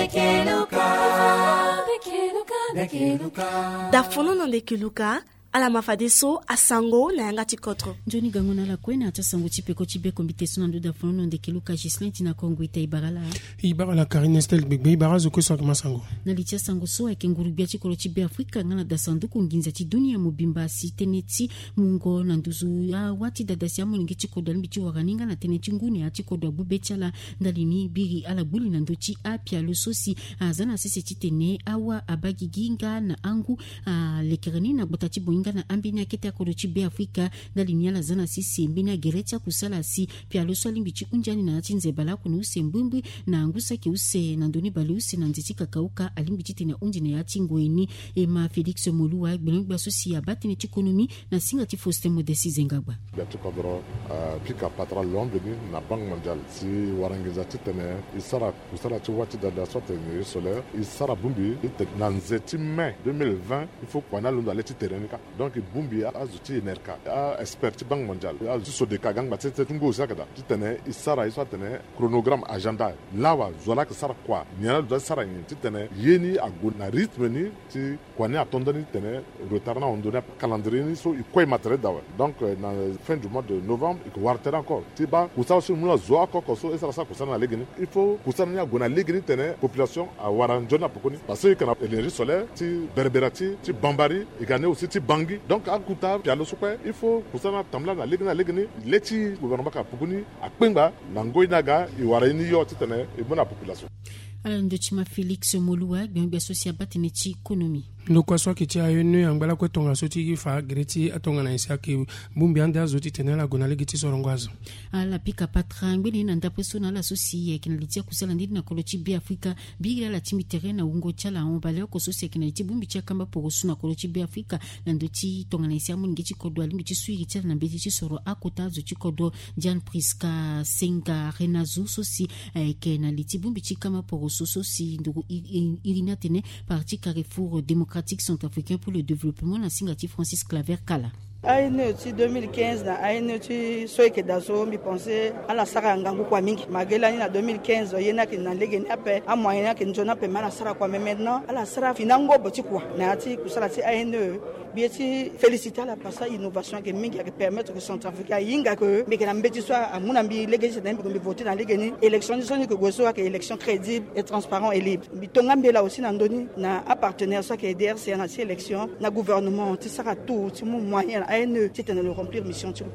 da fonono ndeke luka ala mafadeso asango na yanga tikotro Johnny Gangona la kwena atasango chipeko chibeko mbiteso na ndoda fonono ndeke luka Gislin tina Kongo ita Ibarala Karine Estel Bigbe Ibara zoko so masango na litia sango so ekenguru bia chikolo chibe Afrika ngana da sanduku nginza ti dunia mobimba si teneti mungo na nduzu ya wati dadasi amu nge chikodo mbichi wakaninga na teneti ngune ya chikodo bubechala ndalini biri ala buli na ndochi apia lososi azana sisi chitene awa abagiginga na angu lekerani na botati boinga na ambina kete akodo chibe Afrika ndalini ala zana sisi mbina gerecha kusala si pia loso limbichi unjani na chinze bala kunu usembumbi na angusa ki use na ndoni bali use na nziti kakauka alimbichi tena unjine ya chingweni ema Felix Moluwa gbenogba sosi ya batini chikonomi na singa ti foste modesi zengagba biatu kadro pika patra l'ombre na banque mondiale si warangiza titene isara kusala ti wati da sorte de solaire isara bumbi na nzeti mai 2020 il faut qu'on a l'onde aller terrenica donc bumbi azuti enerka expert banque mondiale azuti so de kagang ba tete tungo sakada titene isara iso tene chronogramme agenda lawa zola ka sara kwa nyana do sara ni titene yeni agona rythme ni ti kwani atondani tene retard na ondona calendrier ni so ikoy matériel dawa donc na fin du mois de novembre il wartera encore tiba kusala so mula zo akoko so esala sa kusala na legini il faut kusala ni agona legini tene population a waranjona pokoni parce que kana énergie solaire ti berberati ti bambari igane aussi ti bangi donc akuta pialo so kwa il faut kusala tamla na legini leti gouvernement ka pokoni akpenga na ngoinaga i warani yo titene e bona population ala ndochima Felix Moluwa gbe sosia batini chi ekonomi ndo kwa swa kiti ayonu yangala ko tonga soti fa greti atonga na isa ki bumbi anda zoti tenela gona legiti sorongwazo ala pika patra ngbe na ndapeso na la sosi kinalitia kusala ndini na kolochi bi Afrika bi la timi terrain na ungo chala on bale ko sosi kinalitia bumbi cha kamba porosu na kolochi bi Afrika na ndoti tonga na isa mun ngichi kodo alimbi chi suiri cha na mbeti chi soro akota zo chi kodo Jan Priska Senga Renazo sosi kinalitia bumbi chi kamba porosu sosi ndugu Irina Tene parti Carrefour démocratique centrafricain pour le développement na singati Francis Claver Kala aine ti 2015 na aine ti soike daso mi pensé ala sara ngangu kwa mingi magela ni na 2015 yena ki na lege ni ape a moyen ki njona pe mala sara kwa mais maintenant ala sara finango boti kwa na ti kusala ti aine bieti féliciter la passa innovation que mingi qui permettre que Centrafrique yinga que mais que na mbeti so amuna mbi lege ci dembi ko voter na lege ni élection ni ko goso que élection crédible et transparent et libre bitonga mbela aussi na ndoni na partenaire so que DRC na ci élection na gouvernement ti sara tout ti mo moyen aine ti tene le remplir mission ti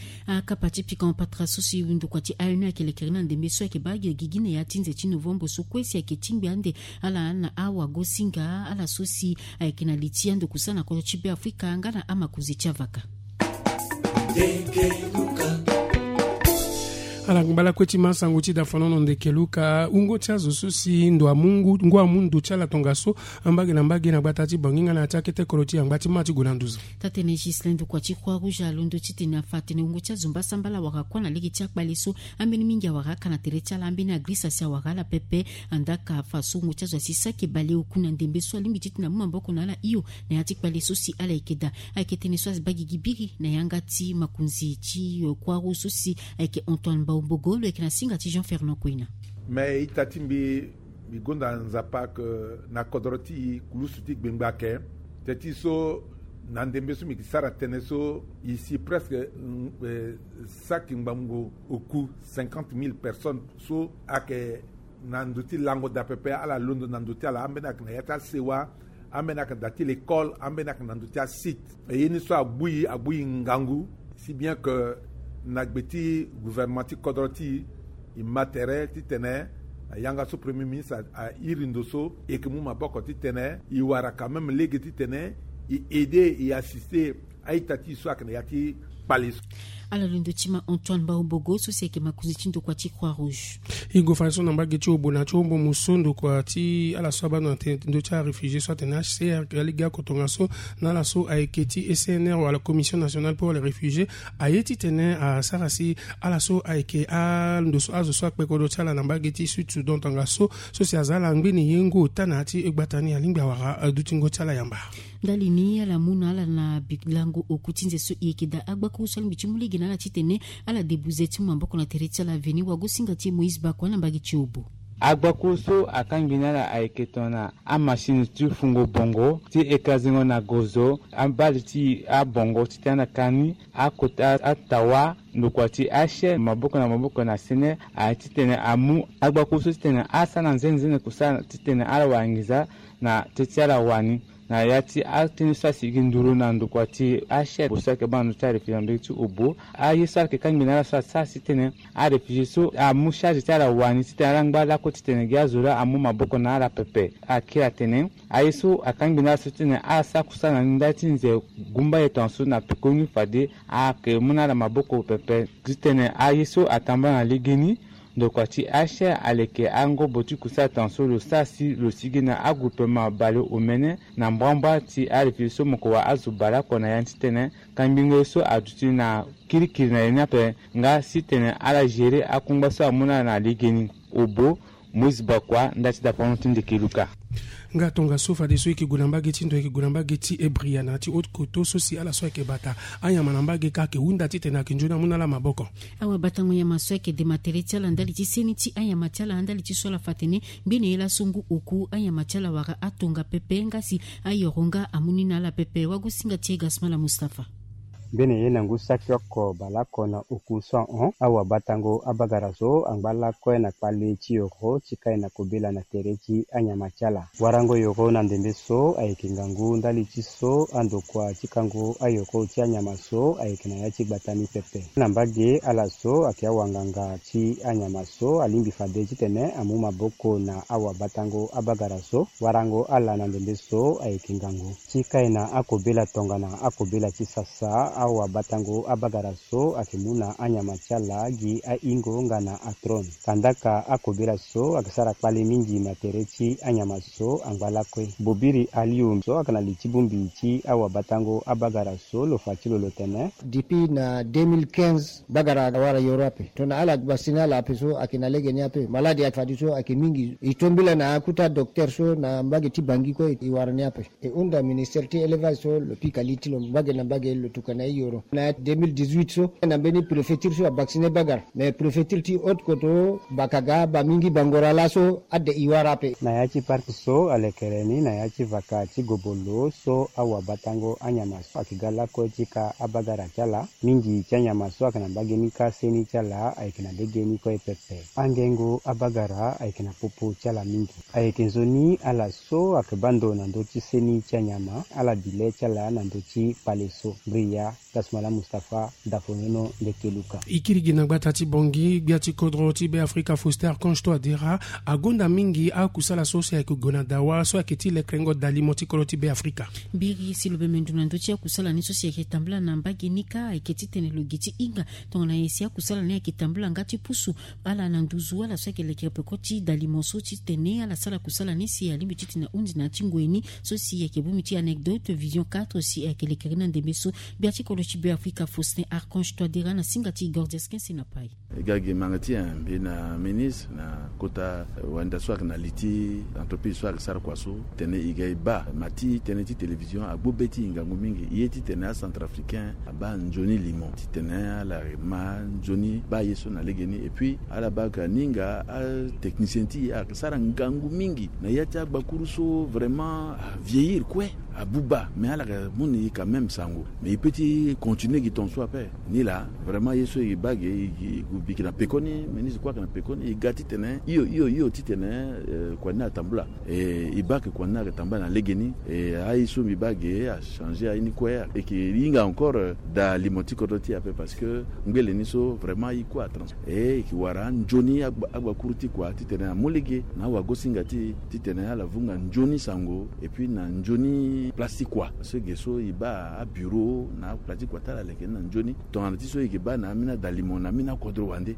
kapati pika mpatra sosi windo kwa ti ayuna ya kelekerina ndembe so ya kebagi gigine ya tinze chi novembre so kwesi ya ketimbi ande ala na awa gosinga ala sosi kena litia ndo kusana kwa chibe Afrika ngana ama kuzichavaka ala ngala kweti masango ti da fonono ndeke luka ungo tsazo sosi ndo amungu ngwa mundu chala tongaso ambage na batati banginga na atakete koroti angati mati gulanduza tatene Gislin kwa chi kwa ruja londo chitina fatene ungo tsazo mbasambala wakakwa na ligi chakbaleso ambeni mingi wakaka na terecha la ambeni agrisa sia wakala pepe andaka faso ungo tsazo asisake bale ukuna ndembe so alimbi chitina mamboko na ala iyo na yatikbaleso si ala ikeda aiketene so asbagi gibiri na yangati makunzi chi kwa ruso si aike Antoine Bogolo et na singa ti Jean Fernand Kouina mais itatimbi bigonda nzapa que na kodroti kulusuti gbengbake tetiso na ndembe so mikisara teneso ici presque sac mbamgo oku 50,000 personnes so ake na nduti lango da pepe ala londo na nduti ala ambena na yata sewa ambena ka dati l'école ambena ka nduti a site et yeni so abuyi ngangu si bien que nagbeti gouvernement ti kodroti immatériel ti tene yanga so premier ministre a irindoso et que muma boko ti tene i wara quand même lege ti tene i aider et assister a itati so akene yati palis ala lundo tima Antoine Baobogo so seke makuzi chindo kwa ti Croix Rouge igo fanso na mbage ti obona ti ombo musondo kwa ti ala so abana ndo ti réfugié soit en HCR liga kotongaso na la so aiketi SNR ou à la Commission nationale pour les réfugiés ayeti tene a sarasi ala so aike a ndo so azo so akpeko do tala na mbage ti Sud Sudan tangaso so si azala ngbeni yengo tanati egbatani alingba wara dutingo tala yamba dalini ala muna ala na biglango okutinze so ikeda agbako so limbi chimuligi na la chitene ala debuzeti mwamboko na terecha la veni wago singa ti Moïse Bakwa na mbagi chiobo agbakuso akangbinala aiketona a machine tu fungo bongo ti ekazingo na gozo ambali ti a bongo ti tana kani akota atawa ndokwati ashe maboko na sene a titene amu agbakuso titene asana nzenzene kusana titene ala wangiza na tetiala wani na yati altini sasi ginduru na ndokwati ashe busake banu tari filambetu obo a yisarke kangbinala sasi tene a refugee so a mushaji tara wani titene rangbala ko titene gyazura amu maboko na ala pepe a kira tene a yiso akangbinala titene a sakusana ndati nze gumba yetansu na pekoni fade a ke munala maboko pepe titene a yiso atamba na ligeni ndokwati ashe aleke ango botu kusa tanso lo sasi lo sigina agrupema balo omene na mbamba ti arifiso mokowa azubara kona yantitene kambingo so aduti na kirikiri na yenyape nga sitene ala jere akungbaso amuna na ligeni obo muzibakwa ndati da ponotinde kiluka nga tonga sofa de so ikigulambage ti ndo ikigulambage ti ebria na ti autre koto so si ala so yeke bata anyama na mbage kake wunda ti tene ayeke nzoni amû na ala maboko awa batango nyama so yeke demateri ti ala ndali ti seni ti anyama ti ala andali ti so ala fa tene mbeni ye lasungu oku anyama ti ala wara atonga pepe nga si ayoro nga amû ni na ala pepe wagu singa ti e Gasmala Mustapha bene ye nangu sakioko balako na okuso on awa batango abagarazo angbala ko na pale ti yoro tikai na kobela na tereki anyama chala warango yoro na ndembe so ayekingangu ndali ti so ando kwa tikango ayoko ti anyama so ayekina ya ti gbatani pepe na mbage ala so akia wanganga ti anyama so alimbi fade ti tene amu maboko na awa batango abagarazo warango ala na ndembe so ayekingangu tikai na akobela tonga na akobela ti sasa awa batango abagaraso akimuna anyama chala gi a ingo ngana atron kandaka akobira so akisara kpale mingi na tereti anyama so angbala kwe bobiri alium so akana lichibumbi ti awa batango abagaraso lo fatilo lo tene depuis na 2015 bagara wara Europe to na ala basina la peso akina lege ni ape maladi ya fadiso akimingi itombila na akuta docteur so na mbage ti bangi ko iwara ni ape e unda ministère ti élevage so le pikaliti lo mbage na mbage lo tukana yoro na 2018 so na beni préfecture so vacciner bagar mais préfecture ti haute koto bakaga ba mingi bangora laso adde iwara pe na yachi park so alekereni na yachi vakati gobolo so awa batango anyama so akigala ko tika abagara chala mingi chanyama so akana bageni ka seni chala aikina degeni ko pepe angengo abagara aikina popo chala mingi aikenzoni ala so akabando na ndoti seni chanyama ala bile chala na ndoti paleso bria Gasmala Mustapha dafoneno de Keluka ikirigi na gbata ti bongi biati kodro ti be Afrika Foster konsto adira agonda mingi akusala sosi ayeke gona dawa so ayeke ti lekrengo dalimo ti kolo ti be Afrika biri si lo be menduna ndo ti akusala ni sosi ayeke tambula na mbage ni ka ayeke ti tene lo gi ti inga tongana ye si akusala ni ayeke tambula nga ti pusu ala na nduzu ala so ayeke lekere peko ti dalimo so ti tene ala sala kusala ni si alimbi ti tene hundi na ti ngweni so si ayeke bumi ti anecdote vision 4 si ayeke lekere na ndembe so biati kolo ti be Afrika Foster Archange Toadera na singati Gordeskin sinapai igagi mangati ambi na ministre na kota wanda swak na liti entreprise swak sar kwaso tene igai ba mati tene ti télévision agbobeti ngangu mingi yeti tene a centrafricain aba njoni limon ti tene ala ma njoni ba yeso na legeni et puis ala baka ninga a technicien ti a sara ngangu mingi na yati agbakuru so vraiment vieillir quoi à Bouba, mais à la mon est quand même sango. Mais il peut continuer qui ton soit père. Ni là, vraiment il se bague il na pekoni, mais ni quoi que na pekoni, il gâti tene, yo titene quoi na tambula et il bague quoi na tamba na legeni et a iso mi bague a changé à une quoi et qui inga encore da limoti kodoti après parce que ngele niso vraiment il quoi trans et qui wara njoni agba kuruti quoi titene a molege na wa gosinga titene ala vunga njoni sango et puis na njoni plastique quoi ce gesso iba a bureau na plastique quoi tala leke na njoni ton antiso iba na mina dalimon na mina kodro wande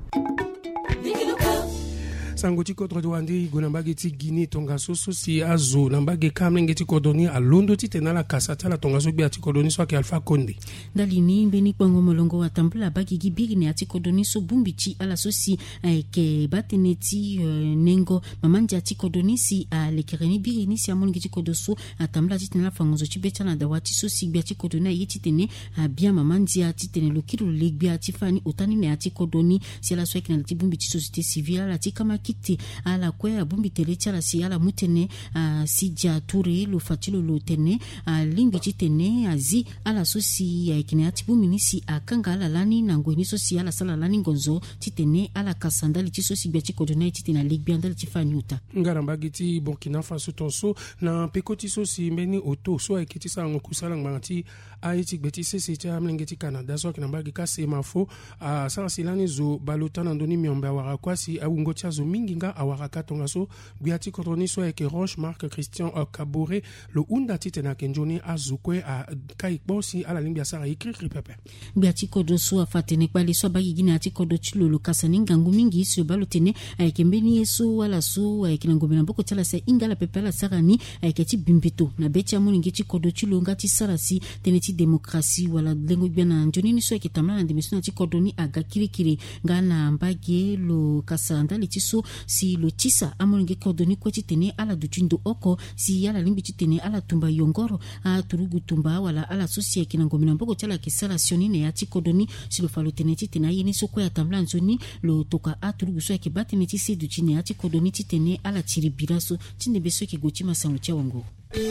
sangoti kodro wande gonambage ti Guinée tonga soso si azo nambage kamlenge ti kodoni a londo ti tena la kasata la tonga so bi ati kodoni so ke Alpha Condé dalini mbeni kwango molongo wa tambula bagi gibiri ne ati kodoni so bumbi ti ala so si ke batene ti nengo mamandi ati kodoni si lekereni biri ni si amongi ti kodoso atambula ti tena la fangozo ti becha na dawati so si bi ati kodoni yiti tene bien mamandi ati tene lokiro legbi ati fani otani ne ati kodoni si ala so ekina ti bumbi ti société civile ati kama kiti ala kwe abumbi tele chala si ala mutene sija ture lo fatilo lo tene lingi chitene azi ala sosi kine atibu minisi akanga ala lani na ngweni sosi ala sala lani ngonzo chitene ala kasandali chisosi bia chikodona chitina ligbiandali chifanyuta ngaramba giti Burkina Faso tonso na pekoti sosi mbeni oto so ekiti sa ngokusala ngbanti aiti gbeti sese cha mlengeti Canada so kinamba gika se mafo sala silani zo balota na ndoni miombe awara kwasi awungotia zo minginga awara katonga so biati kotoni so eke Roche Marc Christian Kabore lo unda titena kenjoni azukwe a kaikbosi ala limbia sara ikri pepe biati kodo so afatene kwali so bagi gina ati kodo chilo lo kasaninga ngumingi so balotene aikembeni yeso wala so aikinangomena mboko chala se ingala pepe la sarani aiketi bimbito na becha muningi kodo chilo ngati sarasi teneti demokrasi wala lengo biana njoni ni so ekitamla na demisuna chikodoni aga kirikiri ngana mbage lo kasanda litiso si lo tisa amuningi kodoni kwa chitene ala duchindo oko si ala limbi chitene ala tumba yongoro turugu tumba wala ala sosia kinangomena mboko chala kisala sionine ya chikodoni si lo falo teneti tena yeni so kwa tamla njoni lo toka turugu so ekibati neti si duchine ya chikodoni chitene ala chiribiraso chinde beso kigochi masangu cha wango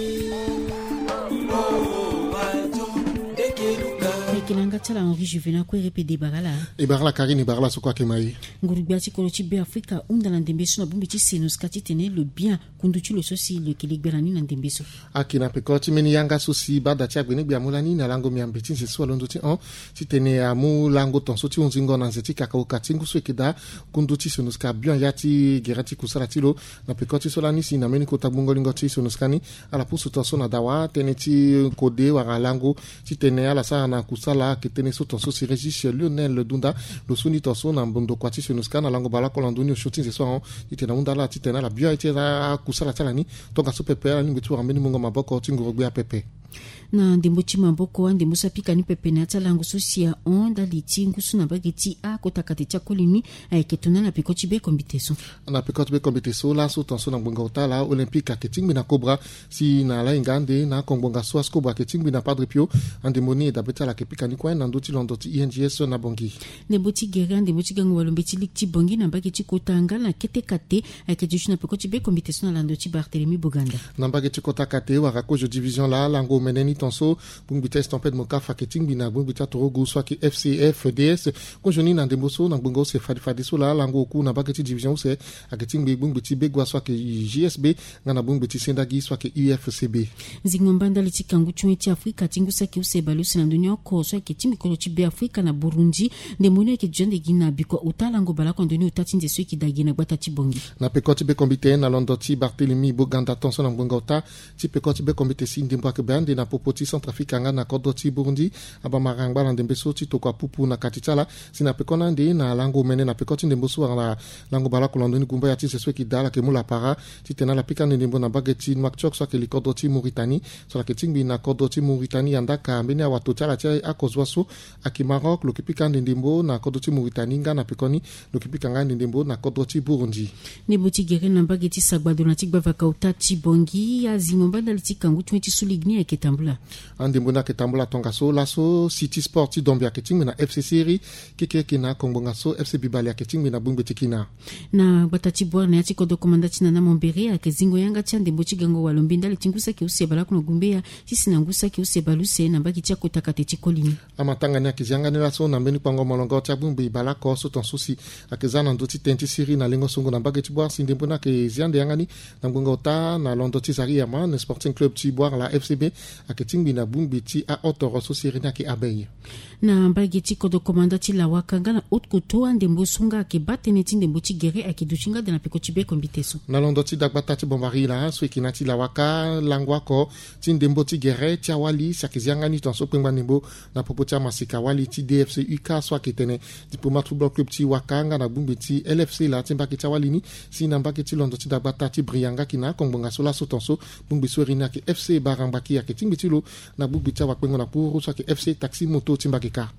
kinanga chala Henri Juvena ko repede bagala e bagala Karine bagala so kwa kemai ngurubia chikolochi be Afrika undala ndembeso na bumbi chisenus katitene le bien kunduchi le sosi le kiligberani na ndembeso akina pekoti meni yanga sosi bada cha gwene bia mulani na lango miambeti se so londo ti on titene amu lango tonso ti unzingo na nzeti kakao katingu so ekida kunduchi senus ka bien yati gerati kusala tilo na pekoti solani si na meni ko tabungo lingoti senus kani ala pusu tonso na dawa teneti kode wa lango titene ala sa na kusala ketene so tonso si Régis Lionel Dunda lo suni tonso na mbondo kwati senuska na lango bala kolandoni shooting se so titena undala titena la bio itera kusala talani tonga so pepe ala ngwetu rameni mungo maboko tingurugbe a pepe na ndembochi mamboko ndembosa pika ni pepe na talango sosia onda litingu suna bageti kotakate chakolini ketuna na pekoti be kombiteso na pekoti be kombiteso la so tonso na mbonga otala olympique ketingbi na cobra si na la ingande na kongbonga so cobra ketingbi na Padre Pio andemoni da betala ke pika ni kwa na ndoti londoti INGS na bongi ndembochi gera ndembochi gango walombeti likti bongi na bageti kotanga na ketekate ketujuna pekoti be kombiteso na landoti Barthélemy Boganda na bageti kotakate wa rakojo division la lango meneni tonso bungbita estamped mokafa ketingbi na bungbita torogo swaki FCF DS konjoni na ndemboso na bungo se fadi so la lango ku na bageti division se aketingbi bungbiti begwa swaki JSB ngana bungbiti sendagi swaki UFCB zingombanda litikangu chumeti Afrika tingu saki usebalusi na dunia ko swaki timbi kolochi be Afrika na Burundi ndemone ke jonde gina biko utalango balako ndoni utati nze swaki dagina gbata tibongi na pekoti be kombite na londoti Barthélemy Boganda tonso na bungo uta ti pekoti be kombite si ndembo ke bande na popoti Centrafrique na kodoti Burundi abamarangba na ndembeso ti tokwa pupu na katitala sina pekona ndi na lango mene na pekoti ndemboso na lango bala kolondoni gumba ya ti seswe ki dala ke mula para ti tena la pika ndembo na bageti makchok so ke li kodoti Mauritanie so la ketingbi na kodoti Mauritanie andaka mbeni awatotala ti akozwaso aki Maroc lo kipika ndembo na kodoti Mauritanie nga na pekoni lo kipika nga ndembo na kodoti Burundi ndembo gere na bageti sagbado na tigba vakauta tibongi ya zingombanda litikangu chweti suligni ya ketambula andembo ketambula tonga so laso City Sport ti dombi aketingbi na FC Seri keke na kongbonga so FC Bibali aketingbi na bungbeti kina na batati bwana ya tikodo komandati na mombere akezingo yanga cha ndembo chigango walombinda litingusa ke usebala kuna gumbea sisi na ngusa ke usebaluse na bagi cha kotakate tikolini amatanga nya kizanga nela so na mbeni pango molongo cha bumbi bala ko so ton susi akezana ndoti tenti Seri na lengo songo na bagi ti boire sindembo na ke ziande yangani na ngonga ota na londoti Zariama na Sporting Club ti boire la FCB aketingbi na bungbeti a otoro so Serena ki abeye na bageti kodo komandati la wakanga na otkoto ndembo sunga ke bateneti ndembo ti gere akiduchinga de na pekoti be kombiteso na londoti dagbata ti bombari la so ikinati la waka langwa ko ti ndembo ti gere ti awali sakizianga ni tonso pengba ndembo na popoti masika wali ti DFC UK so aketene Diplomate Football Club ti wakanga na bungbeti LFC la ti mbaki ti awali ni si na mbaki londoti dagbata ti brianga kina kongbonga so la so tonso bungbi so rina ki FC barambaki aketingbi ti lo na bungbeti wakpengo na puru so ki FC taxi moto ti mbaki ka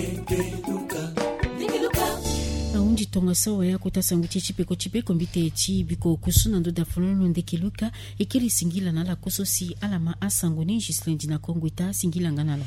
aundi tonga sawa ya kutasangu chipeko mbite chi biko kusuna ndo da fulano ndekeluka ikiri singila na la kososi alama asango ni Gislin na Kongo ita singila nganala